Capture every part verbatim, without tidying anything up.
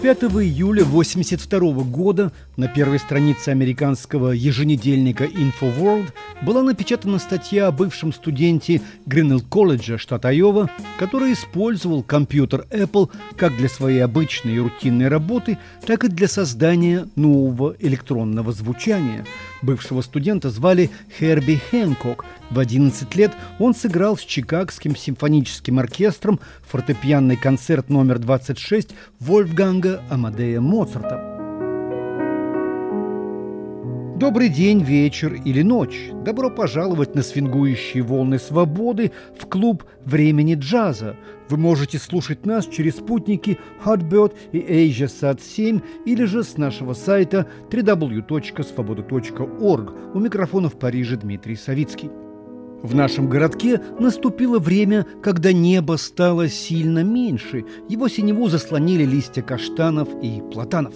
пятого июля восемьдесят второго года на первой странице американского еженедельника InfoWorld была напечатана статья о бывшем студенте Гринелл-колледжа, штат Айова, который использовал компьютер Apple как для своей обычной и рутинной работы, так и для создания нового электронного звучания. Бывшего студента звали Херби Хэнкок. В одиннадцать лет он сыграл с Чикагским симфоническим оркестром фортепианный концерт номер двадцать шесть Вольфганга Амадея Моцарта. Добрый день, вечер или ночь. Добро пожаловать на свингующие волны свободы в клуб времени джаза. Вы можете слушать нас через спутники Hotbird и AsiaSat семь или же с нашего сайта дабл ю дабл ю дабл ю точка свобода точка орг. У микрофона в Париже Дмитрий Савицкий. В нашем городке наступило время, когда небо стало сильно меньше. Его синеву заслонили листья каштанов и платанов.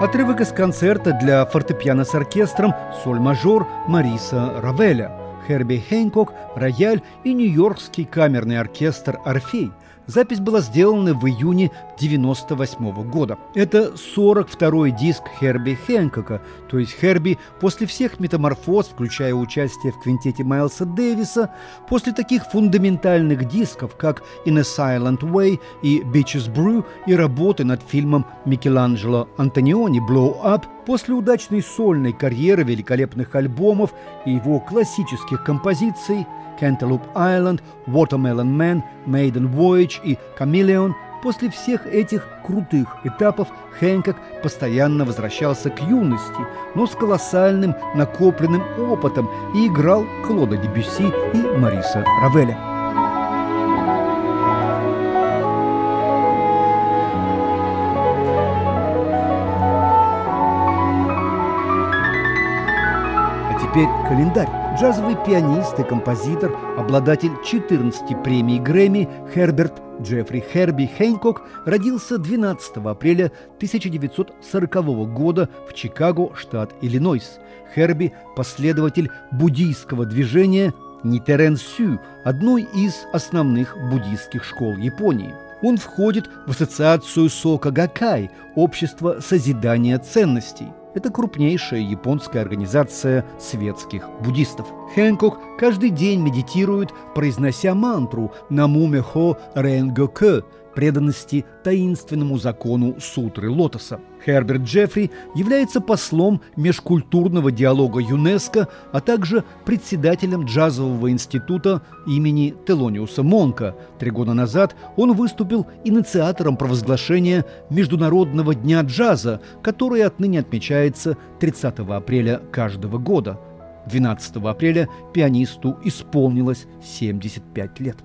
Отрывок из концерта для фортепиано с оркестром «Соль-мажор» Мариса Равеля. Херби Хэнкок, рояль и Нью-Йоркский камерный оркестр «Орфей». Запись была сделана в июне девяносто восьмого года. Это сорок второй диск Херби Хэнкока, то есть Херби после всех метаморфоз, включая участие в квинтете Майлса Дэвиса, после таких фундаментальных дисков, как «In a Silent Way» и «Beaches Brew» и работы над фильмом Микеланджело Антониони «Blow Up», после удачной сольной карьеры, великолепных альбомов и его классических композиций «Cantaloupe Island», «Watermelon Man», «Maiden Voyage» и «Chameleon», после всех этих крутых этапов Хэнкок постоянно возвращался к юности, но с колоссальным накопленным опытом и играл Клода Дебюсси и Мариса Равеля. Теперь календарь. Джазовый пианист и композитор, обладатель четырнадцати премий Грэмми Херберт Джеффри Херби Хэнкок родился двенадцатого апреля тысяча девятьсот сорокового года в Чикаго, штат Иллинойс. Херби – последователь буддийского движения Нитерэн Сю, одной из основных буддийских школ Японии. Он входит в ассоциацию Сока Гаккай – Общество созидания ценностей. Это крупнейшая японская организация светских буддистов. Хэнкок каждый день медитирует, произнося мантру «Наму-мехо Рэнгёкэ» преданности таинственному закону сутры лотоса. Херберт Джеффри является послом межкультурного диалога ЮНЕСКО, а также председателем джазового института имени Телониуса Монка. Три года назад он выступил инициатором провозглашения Международного дня джаза, который отныне отмечается тридцатого апреля каждого года. двенадцатого апреля пианисту исполнилось семьдесят пять лет.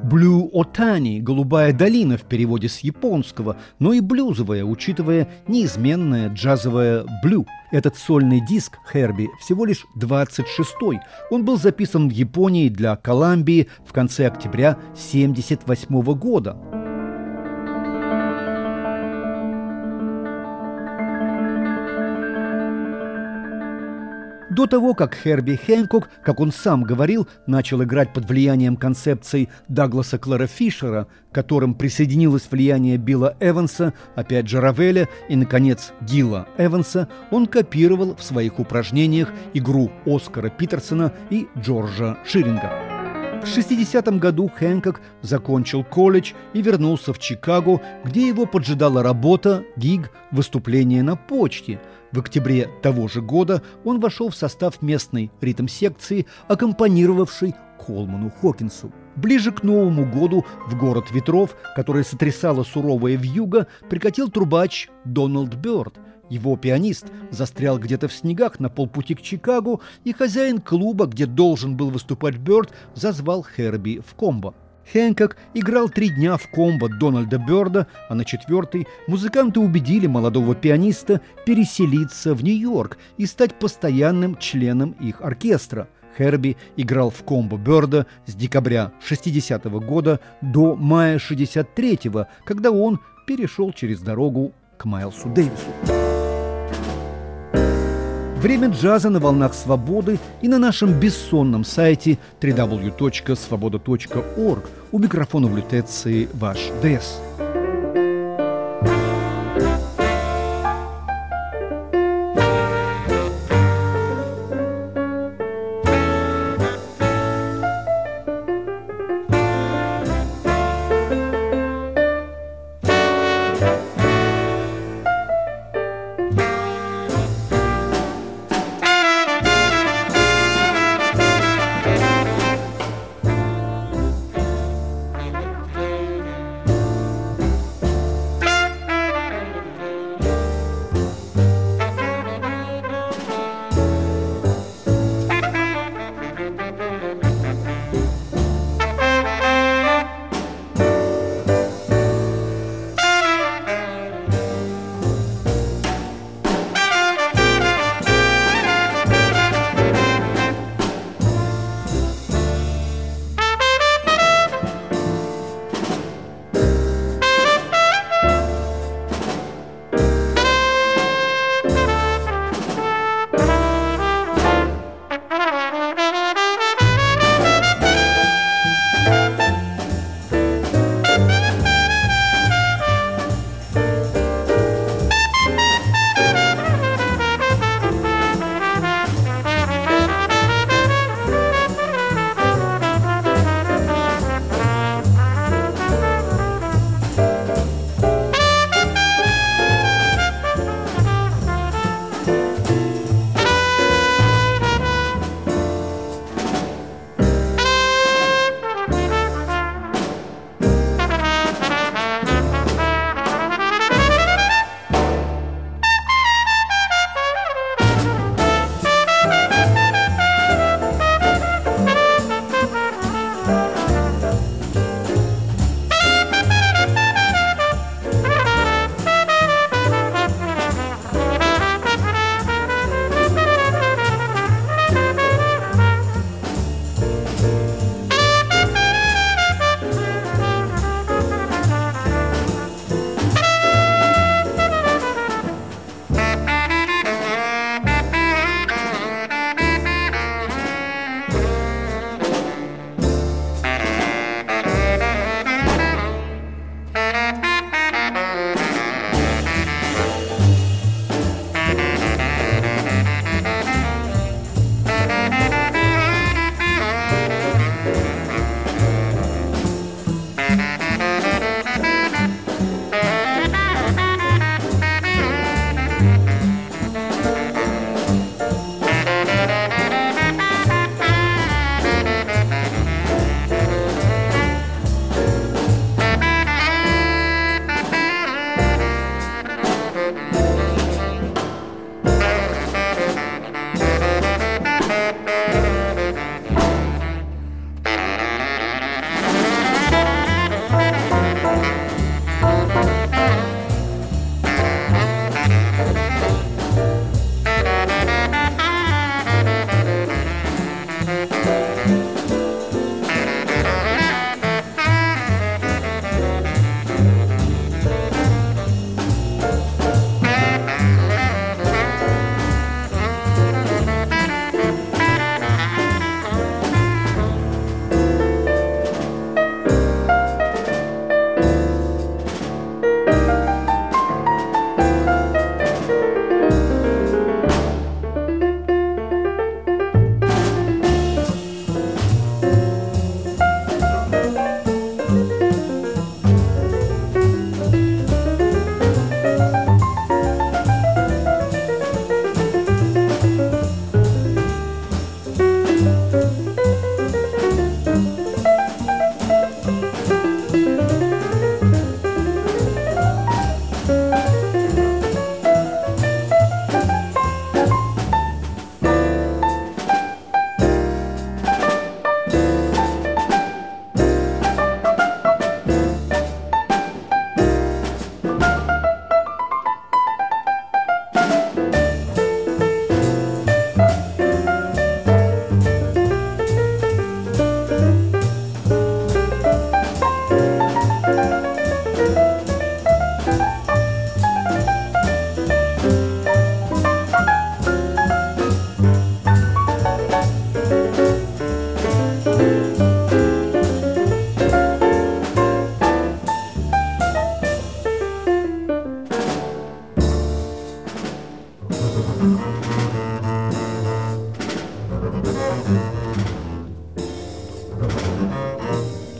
Blue Otani – «Голубая долина» в переводе с японского, но и блюзовая, учитывая неизменное джазовое блю. Этот сольный диск Херби всего лишь двадцать шестой. Он был записан в Японии для Коламбии в конце октября семьдесят восьмого года. До того, как Херби Хэнкок, как он сам говорил, начал играть под влиянием концепций Дагласа Клэра Фишера, к которым присоединилось влияние Билла Эванса, опять же Равеля и, наконец, Гила Эванса, он копировал в своих упражнениях игру Оскара Питерсона и Джорджа Ширинга. В шестидесятом году Хэнкок закончил колледж и вернулся в Чикаго, где его поджидала работа, гиг, выступление на почте. В октябре того же года он вошел в состав местной ритм-секции, аккомпанировавшей Колману Хокинсу. Ближе к Новому году в город ветров, который сотрясала суровая вьюга, прикатил трубач Дональд Бёрд. Его пианист застрял где-то в снегах на полпути к Чикаго, и хозяин клуба, где должен был выступать Бёрд, зазвал Херби в комбо. Хэнкок играл три дня в комбо Дональда Бёрда, а на четвертый музыканты убедили молодого пианиста переселиться в Нью-Йорк и стать постоянным членом их оркестра. Херби играл в комбо Бёрда с декабря шестидесятого года до мая шестьдесят третьего, когда он перешел через дорогу к Майлсу Дэвису. Время джаза на волнах свободы и на нашем бессонном сайте дабл ю дабл ю дабл ю точка свобода точка орг. У микрофона в лютеции ваш ДЭС.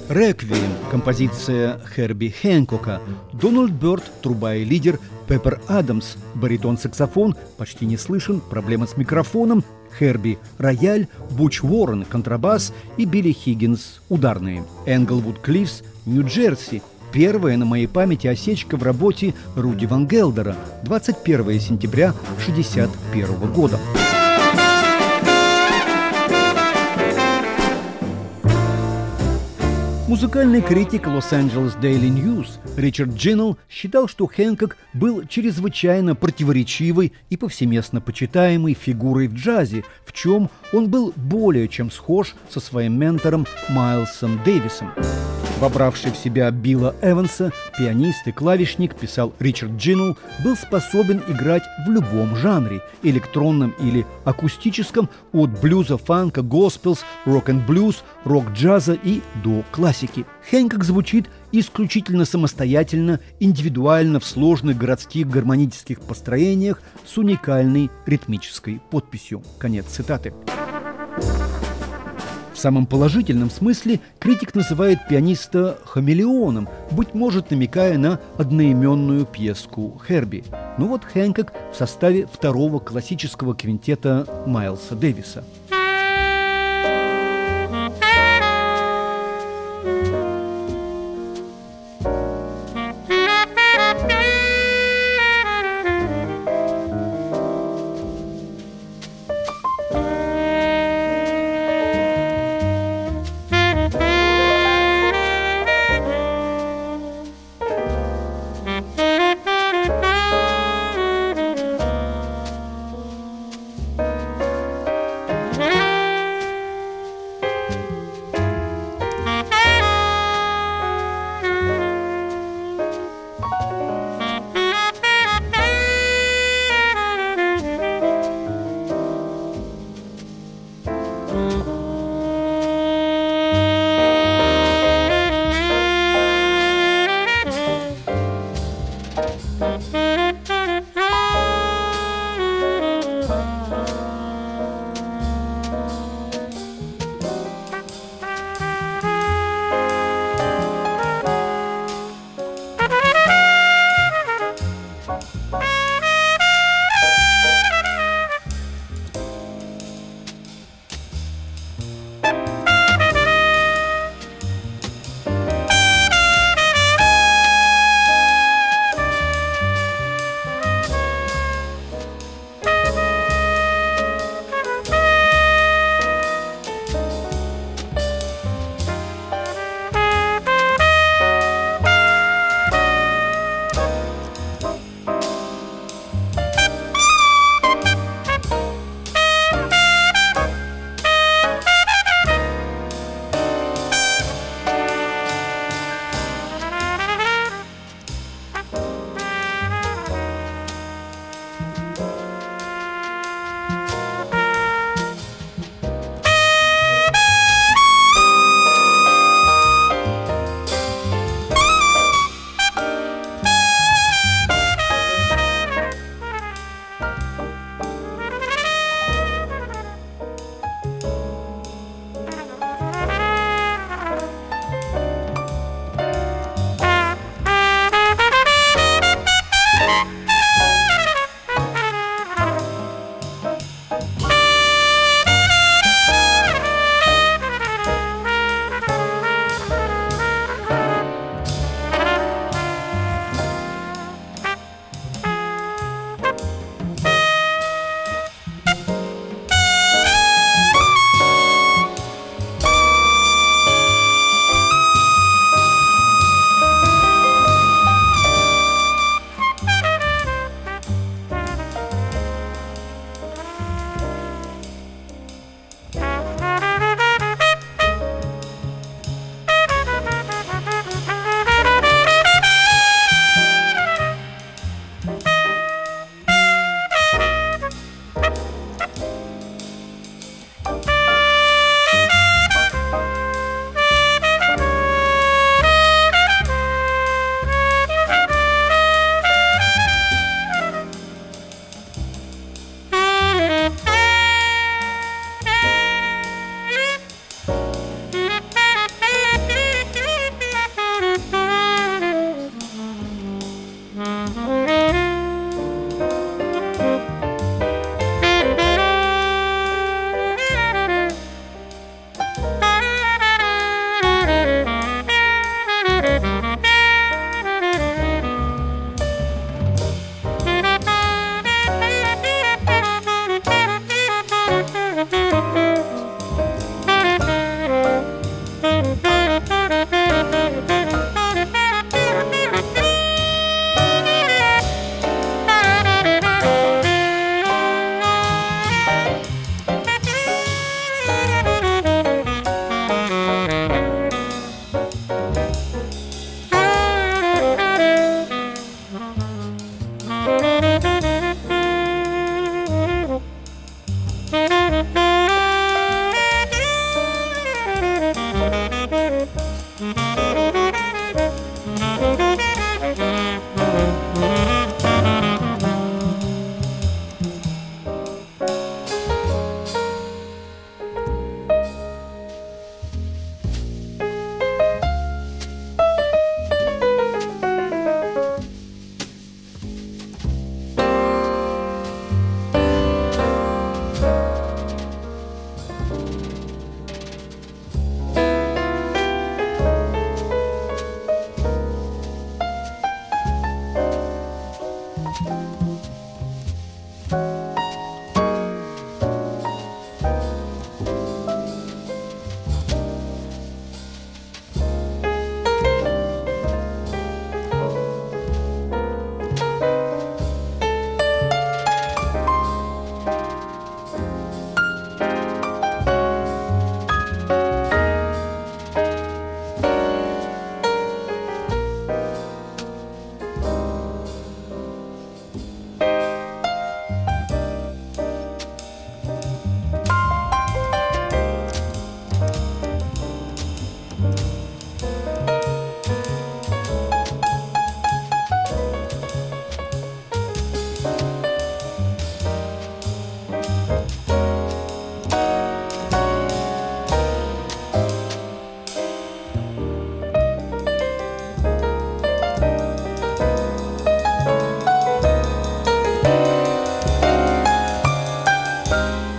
«Реквием» – композиция Херби Хэнкока, Дональд Бёрд – труба и лидер, Пеппер Адамс – баритон-саксофон, почти не слышен, проблема с микрофоном, Херби – рояль, Буч Уоррен – контрабас и Билли Хиггинс – ударные. Энглвуд Клиффс, Нью-Джерси. Первая на моей памяти осечка в работе Руди Ван Гелдера, двадцать первого сентября шестьдесят первого года. Музыкальный критик Los-Angeles Daily News Ричард Джиннелл считал, что Хэнкок был чрезвычайно противоречивой и повсеместно почитаемой фигурой в джазе, в чем он был более чем схож со своим ментором Майлсом Дэвисом. Вобравший в себя Билла Эванса, пианист и клавишник, писал Ричард Джиннелл, был способен играть в любом жанре – электронном или акустическом, от блюза, фанка, госпелс, рок-н-блюз, рок-джаза и до классики. Хэнкок звучит исключительно самостоятельно, индивидуально в сложных городских гармонических построениях с уникальной ритмической подписью. Конец цитаты. В самом положительном смысле критик называет пианиста хамелеоном, быть может, намекая на одноименную пьеску Херби. Но вот Хэнкок в составе второго классического квинтета Майлса Дэвиса.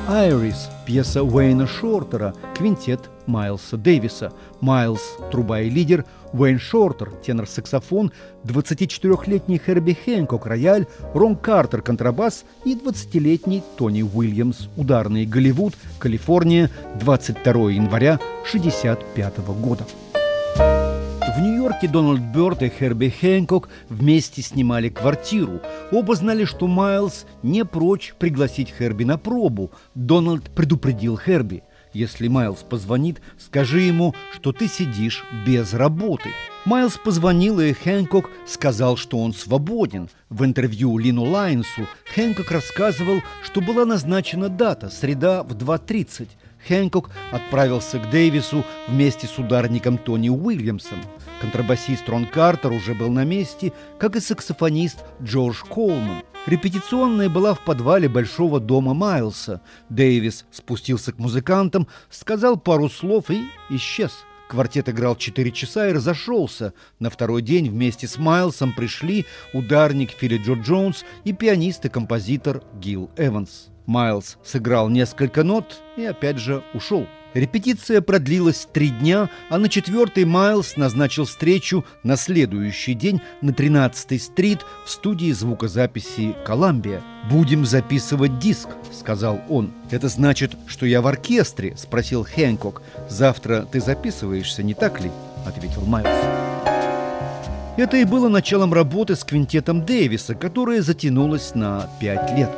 «Айрис» – пьеса Уэйна Шортера, квинтет Майлса Дэвиса. Майлс – труба и лидер, Уэйн Шортер – тенор-саксофон, двадцатичетырехлетний Херби Хэнкок – рояль, Рон Картер – контрабас и двадцатилетний Тони Уильямс – ударный. Голливуд, Калифорния, двадцать второго января шестьдесят пятого года. В Нью-Йорке Дональд Бёрд и Херби Хэнкок вместе снимали квартиру. Оба знали, что Майлс не прочь пригласить Херби на пробу. Дональд предупредил Херби: «Если Майлс позвонит, скажи ему, что ты сидишь без работы». Майлс позвонил, и Хэнкок сказал, что он свободен. В интервью Лину Лайнсу Хэнкок рассказывал, что была назначена дата – среда в два тридцать. Хэнкок отправился к Дэвису вместе с ударником Тони Уильямсом. Контрабасист Рон Картер уже был на месте, как и саксофонист Джордж Колман. Репетиционная была в подвале большого дома Майлса. Дэвис спустился к музыкантам, сказал пару слов и исчез. Квартет играл четыре часа и разошелся. На второй день вместе с Майлсом пришли ударник Филли Джо Джонс и пианист и композитор Гил Эванс. Майлс сыграл несколько нот и опять же ушел. Репетиция продлилась три дня, а на четвертый Майлс назначил встречу на следующий день на тринадцатой стрит в студии звукозаписи «Коламбия». «Будем записывать диск», — сказал он. «Это значит, что я в оркестре?» — спросил Хэнкок. «Завтра ты записываешься, не так ли?» — ответил Майлс. Это и было началом работы с квинтетом Дэвиса, которая затянулась на пять лет.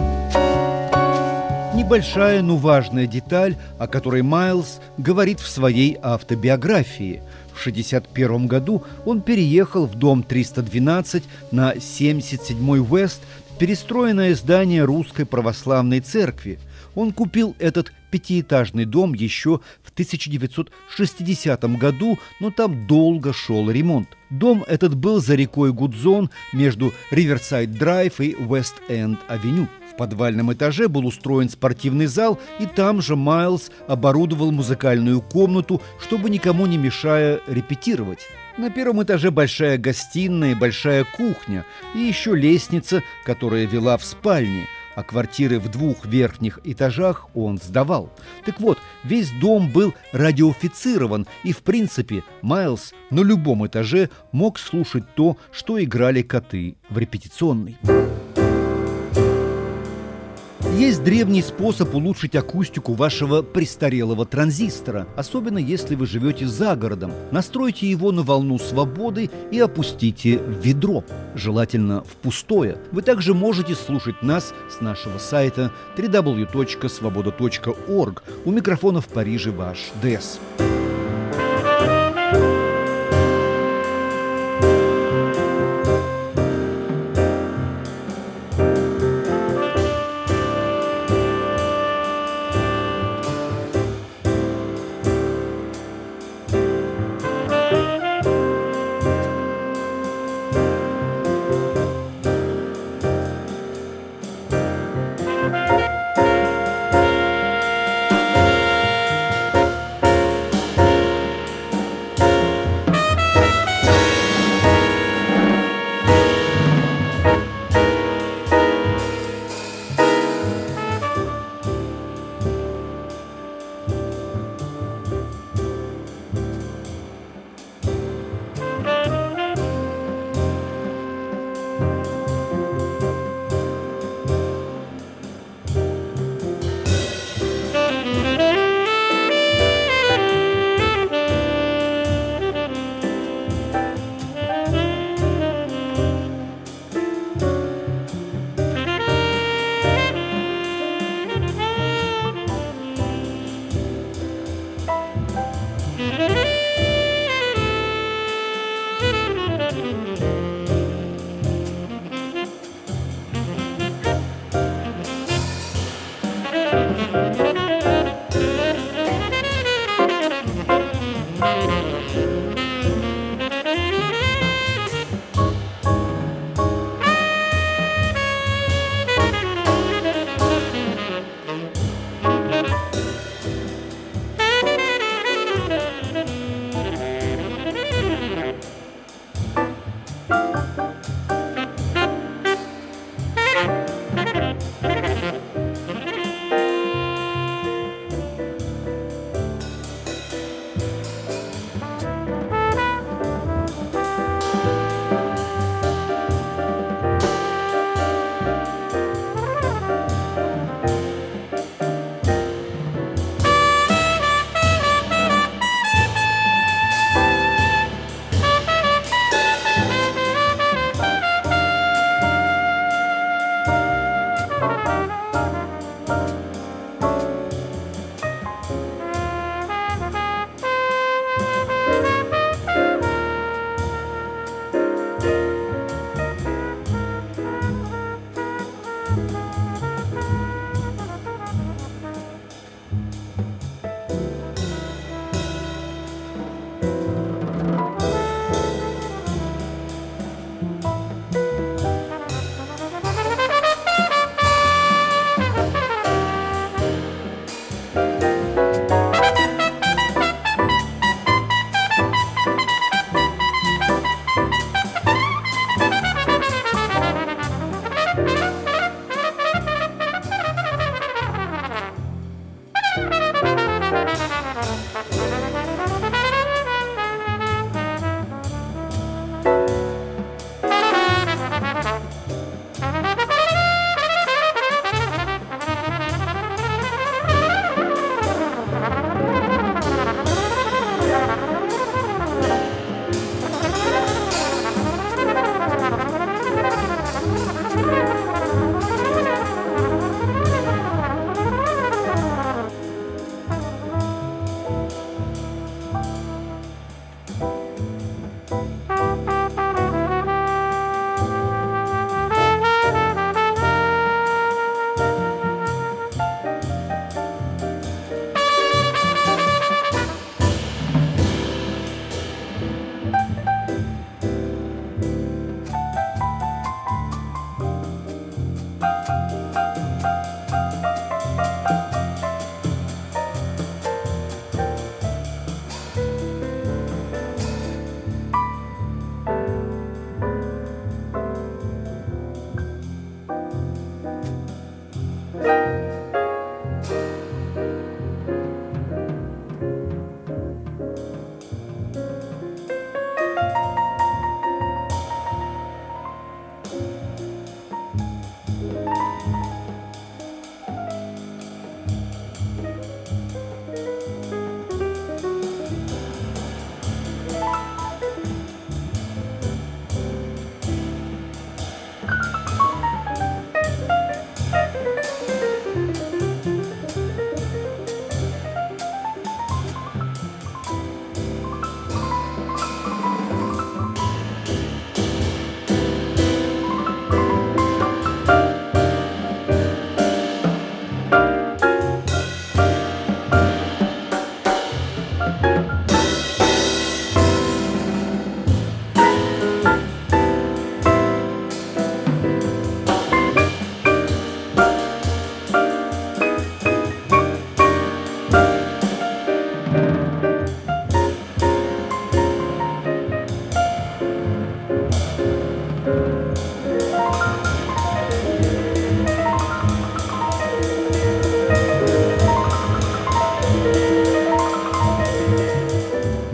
Небольшая, но важная деталь, о которой Майлс говорит в своей автобиографии. В шестьдесят первом году он переехал в дом триста двенадцать на семьдесят седьмой Уэст, перестроенное здание Русской Православной Церкви. Он купил этот пятиэтажный дом еще в тысяча девятьсот шестидесятом году, но там долго шел ремонт. Дом этот был за рекой Гудзон между Риверсайд-Драйв и Уэст-Энд-Авеню. В подвальном этаже был устроен спортивный зал, и там же Майлс оборудовал музыкальную комнату, чтобы никому не мешая репетировать. На первом этаже большая гостиная, большая кухня и еще лестница, которая вела в спальни, а квартиры в двух верхних этажах он сдавал. Так вот, весь дом был радиофицирован, и, в принципе, Майлс на любом этаже мог слушать то, что играли коты в репетиционной. Есть древний способ улучшить акустику вашего престарелого транзистора, особенно если вы живете за городом. Настройте его на волну свободы и опустите в ведро, желательно в пустое. Вы также можете слушать нас с нашего сайта дабл ю дабл ю дабл ю точка свобода точка орг. У микрофона в Париже ваш Дэс.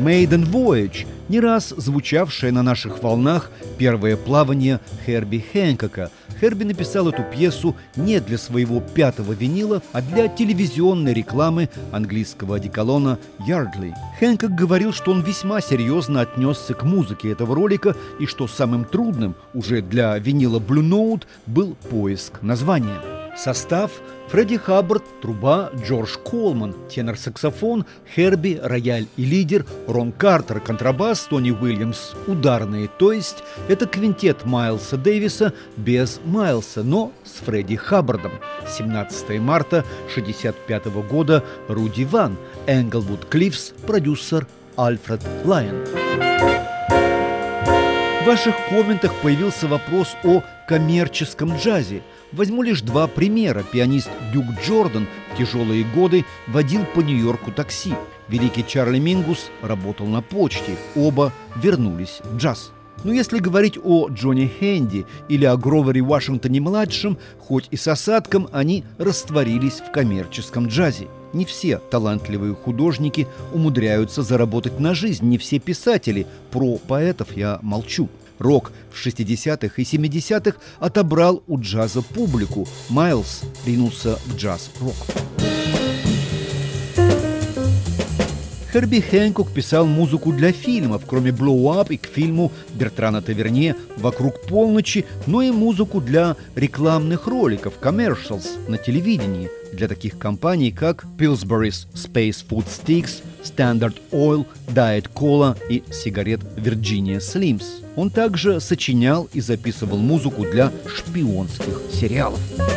«Maiden Voyage», не раз звучавшее на наших волнах первое плавание Херби Хэнкока. Херби написал эту пьесу не для своего пятого винила, а для телевизионной рекламы английского одеколона «Yardley». Хэнкок говорил, что он весьма серьезно отнесся к музыке этого ролика и что самым трудным уже для винила Blue Note был поиск названия. Состав: Фредди Хаббард, труба, Джордж Колман, тенор-саксофон, Херби, рояль и лидер, Рон Картер, контрабас, Тони Уильямс, ударные, то есть это квинтет Майлса Дэвиса без Майлса, но с Фредди Хаббардом. семнадцатого марта шестьдесят пятого года, Руди Ван, Энглвуд Клиффс, продюсер Альфред Лайон. В ваших комментах появился вопрос о коммерческом джазе. Возьму лишь два примера. Пианист Дюк Джордан в тяжелые годы водил по Нью-Йорку такси. Великий Чарли Мингус работал на почте. Оба вернулись в джаз. Но если говорить о Джонни Хэнди или о Гровере Вашингтоне-младшем, хоть и с осадком, они растворились в коммерческом джазе. Не все талантливые художники умудряются заработать на жизнь, не все писатели. Про поэтов я молчу. Рок в шестидесятых и семидесятых отобрал у джаза публику. Майлз ринулся в джаз-рок. Херби Хэнкок писал музыку для фильмов, кроме «Blow Up» и к фильму Бертрана Таверне «Вокруг полночи», но и музыку для рекламных роликов, commercials на телевидении, для таких компаний, как Pillsbury's Space Food Sticks, Standard Oil, Diet Cola и сигарет Virginia Slims. Он также сочинял и записывал музыку для шпионских сериалов.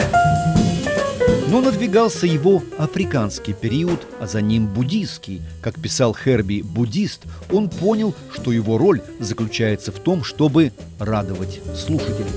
Но надвигался его африканский период, а за ним буддийский. Как писал Херби, буддист, он понял, что его роль заключается в том, чтобы радовать слушателей.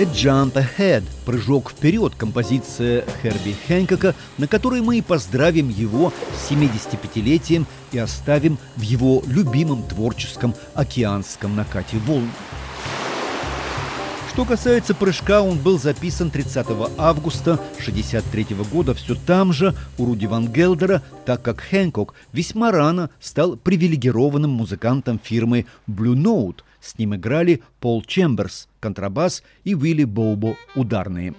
«A Jump Ahead» – «Прыжок вперед», композиция Херби Хэнкока, на которой мы и поздравим его с семидесятипятилетием и оставим в его любимом творческом океанском накате волн. Что касается прыжка, он был записан тридцатого августа шестьдесят третьего года все там же, у Руди Ван Гелдера, так как Хэнкок весьма рано стал привилегированным музыкантом фирмы Blue Note. С ним играли Пол Чемберс, контрабас, и Уилли Боубо, ударные.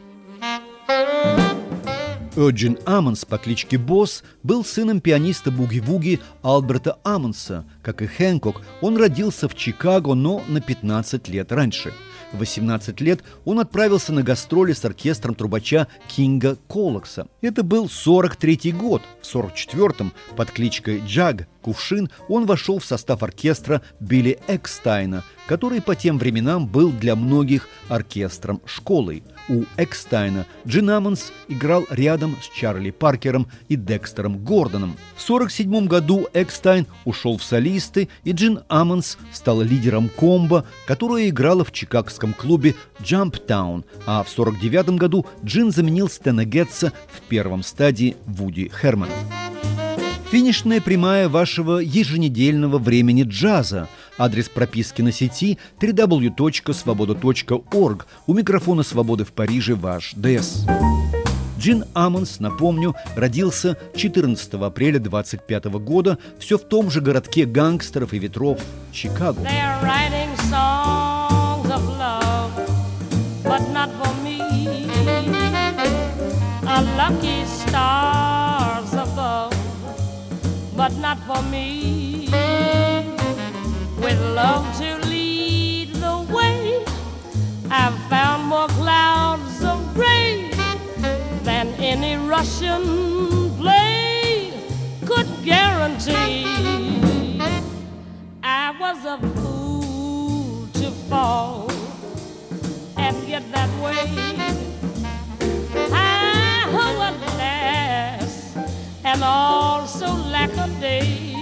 Эджин Аммонс по кличке Босс был сыном пианиста буги-вуги Альберта Аммонса. Как и Хэнкок, он родился в Чикаго, но на пятнадцать лет раньше. В восемнадцать лет он отправился на гастроли с оркестром трубача Кинга Колокса. Это был сорок третий год. В сорок четвёртом под кличкой Джаг Кувшин он вошел в состав оркестра Билли Экстайна, который по тем временам был для многих оркестром школой. У Экстайна Джин Аммонс играл рядом с Чарли Паркером и Декстером Гордоном. В сорок седьмом году Экстайн ушел в солисты, и Джин Аммонс стал лидером комбо, которое играло в чикагском клубе Джамптаун, а в сорок девятом году Джин заменил Стэна Гетца в первом стадии Вуди Хермана. Финишная прямая вашего еженедельного времени джаза. Адрес прописки на сети дабл ю дабл ю дабл ю точка свобода точка орг. У микрофона «Свободы» в Париже ваш ДЭС. Джин Аммонс, напомню, родился четырнадцатого апреля двадцать пятого года все в том же городке гангстеров и ветров Чикаго. But not for me, with love to lead the way, I've found more clouds of gray than any Russian blade could guarantee. I was a fool to fall and get that way. I would last and also lack a day.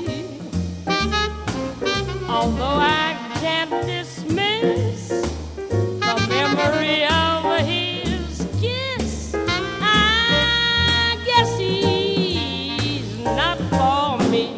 Although I can't dismiss the memory of his kiss, I guess he's not for me.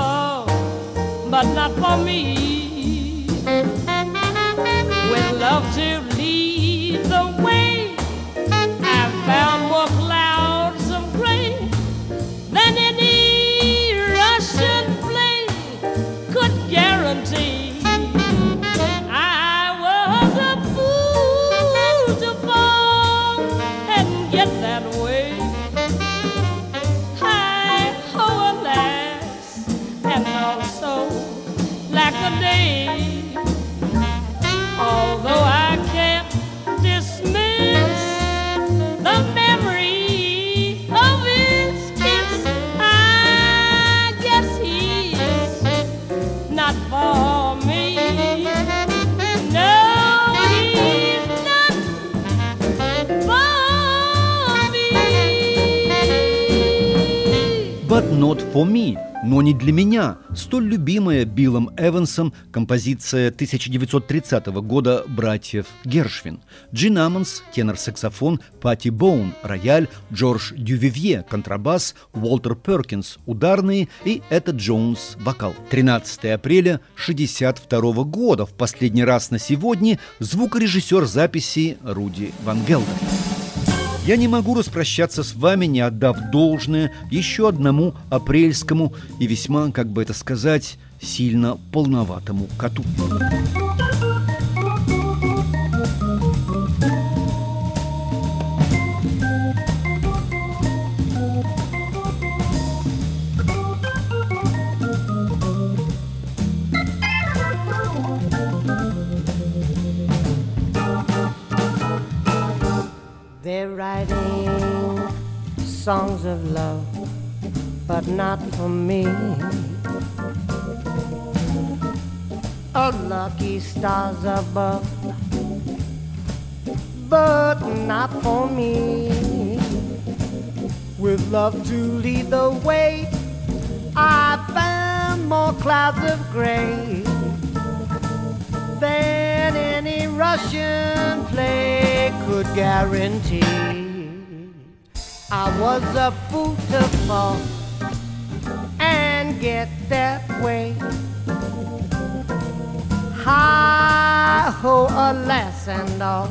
But not for me. With love not for me», но не для меня, столь любимая Биллом Эвансом композиция тысяча девятьсот тридцатого года братьев Гершвин. Джин Аммонс, тенор-саксофон, Патти Боун, рояль, Джордж Дювивье, контрабас, Уолтер Перкинс, ударные и Этта Джонс, вокал. тринадцатого апреля шестьдесят второго года, в последний раз на сегодня, звукорежиссер записи Руди Ван Гелдер. Я не могу распрощаться с вами, не отдав должное еще одному апрельскому и весьма, как бы это сказать, сильно полноватому коту. They're writing songs of love, but not for me. Oh, lucky stars above, but not for me. With love to lead the way, I found more clouds of gray than any Russian play could guarantee. I was a fool to fall and get that way. Hi-ho, alas and all,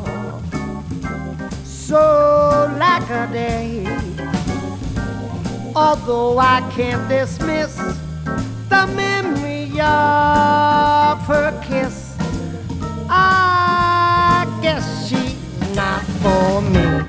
so lack a day. Although I can't dismiss the memory of her kiss, I guess she's not for me.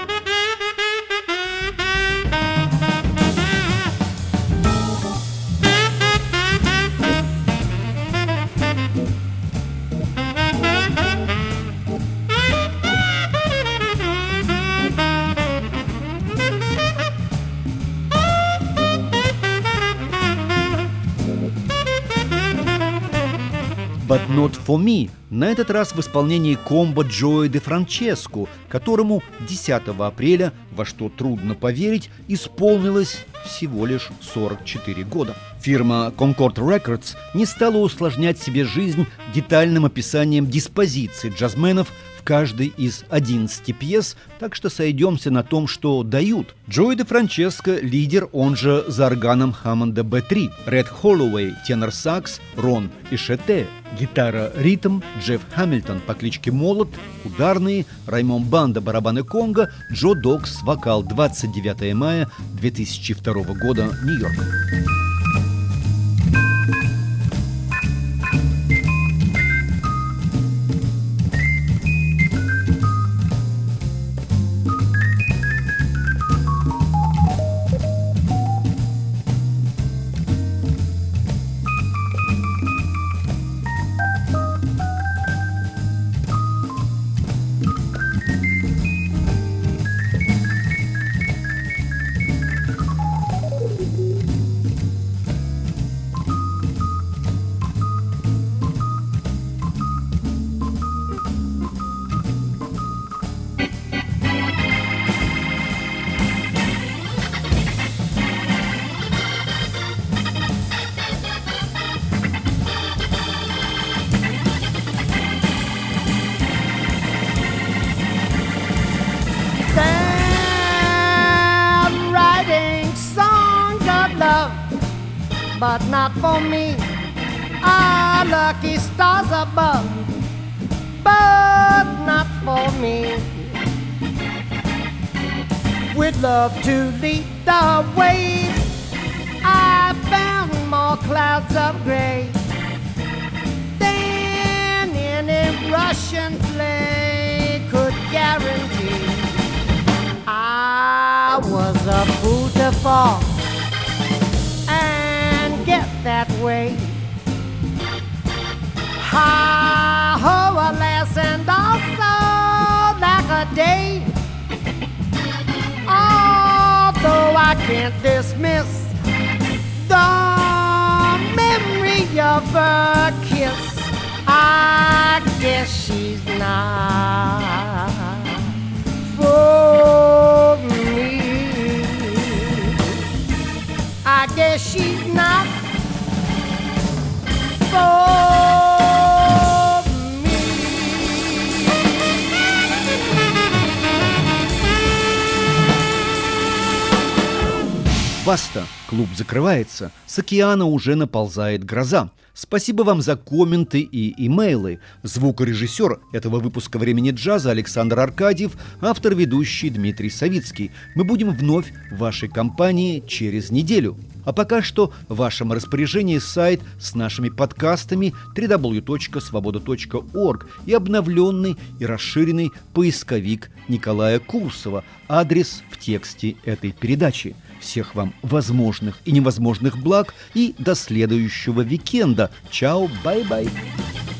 «But not for me», на этот раз в исполнении комбо Джои де Франческо, которому десятого апреля, во что трудно поверить, исполнилось всего лишь сорок четыре года. Фирма Concord Records не стала усложнять себе жизнь детальным описанием диспозиции джазменов в каждой из одиннадцати пьес, так что сойдемся на том, что дают. Джои де Франческо – лидер, он же за органом Хаммонда би три, Ред Холлоуэй – тенор-сакс, Рон Ишете, гитара ритм, Джефф Хамильтон по кличке Молот, ударные, Раймон Банда, барабаны конго, Джо Докс, вокал. Двадцать девятого мая две тысячи второго года, Нью-Йорк. But not for me. Ah, lucky stars above, but not for me. With love to lead the way, I found more clouds of gray than any Russian play could guarantee. I was a fool to fall get that way. Ha-ho, alas, and also like a day. Although I can't dismiss the memory of a kiss, I guess she's not for me. I guess she's not for me. Баста! Клуб закрывается. С океана уже наползает гроза. Спасибо вам за комменты и имейлы. Звукорежиссер этого выпуска «Времени джаза» Александр Аркадьев, автор-ведущий Дмитрий Савицкий. Мы будем вновь в вашей компании через неделю. А пока что в вашем распоряжении сайт с нашими подкастами дабл ю дабл ю дабл ю точка свобода точка орг и обновленный и расширенный поисковик Николая Курсова. Адрес в тексте этой передачи. Всех вам возможных и невозможных благ и до следующего уикенда. Чао, бай-бай.